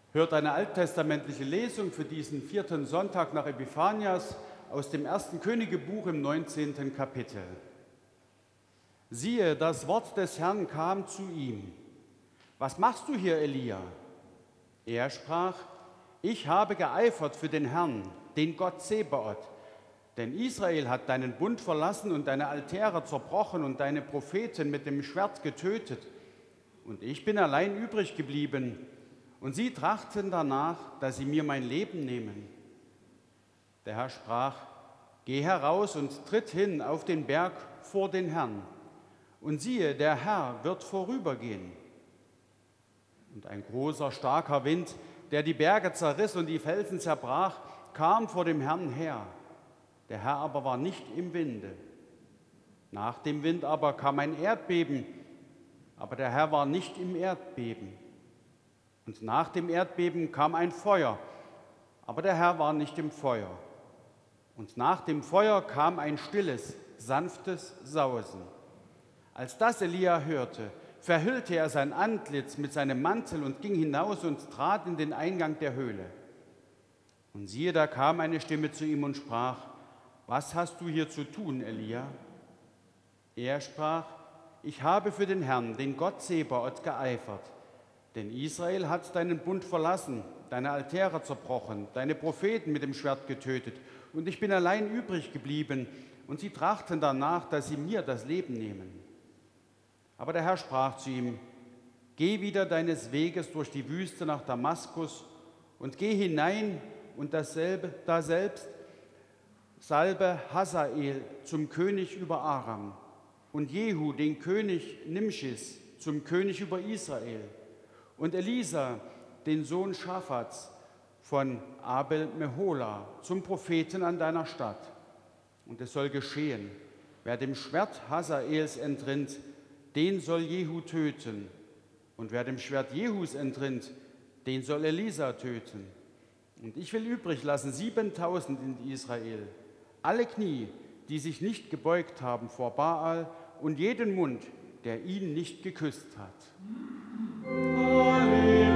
Hört eine alttestamentliche Lesung für diesen 4. Sonntag nach Epiphanias aus dem 1. Königebuch im 19. Kapitel. Siehe, das Wort des Herrn kam zu ihm. Was machst du hier, Elia? Er sprach, ich habe geeifert für den Herrn, den Gott Zebaoth. Denn Israel hat deinen Bund verlassen und deine Altäre zerbrochen und deine Propheten mit dem Schwert getötet. Und ich bin allein übrig geblieben. Und sie trachten danach, dass sie mir mein Leben nehmen. Der Herr sprach, geh heraus und tritt hin auf den Berg vor den Herrn. Und siehe, der Herr wird vorübergehen. Und ein großer, starker Wind, der die Berge zerriss und die Felsen zerbrach, kam vor dem Herrn her. Der Herr aber war nicht im Winde. Nach dem Wind aber kam ein Erdbeben, aber der Herr war nicht im Erdbeben. Und nach dem Erdbeben kam ein Feuer, aber der Herr war nicht im Feuer. Und nach dem Feuer kam ein stilles, sanftes Sausen. Als das Elia hörte, verhüllte er sein Antlitz mit seinem Mantel und ging hinaus und trat in den Eingang der Höhle. Und siehe, da kam eine Stimme zu ihm und sprach, was hast du hier zu tun, Elia? Er sprach, ich habe für den Herrn, den Gott Zebaoth, geeifert. Denn Israel hat deinen Bund verlassen, deine Altäre zerbrochen, deine Propheten mit dem Schwert getötet. Und ich bin allein übrig geblieben, und sie trachten danach, dass sie mir das Leben nehmen. Aber der Herr sprach zu ihm, geh wieder deines Weges durch die Wüste nach Damaskus und geh hinein und daselbst salbe Hazael zum König über Aram und Jehu, den König Nimschis, zum König über Israel. Und Elisa, den Sohn Schaphats von Abel-Mehola, zum Propheten an deiner Stadt. Und es soll geschehen, wer dem Schwert Hazaels entrinnt, den soll Jehu töten. Und wer dem Schwert Jehus entrinnt, den soll Elisa töten. Und ich will übrig lassen 7.000 in Israel, alle Knie, die sich nicht gebeugt haben vor Baal und jeden Mund, der ihn nicht geküsst hat. Halleluja.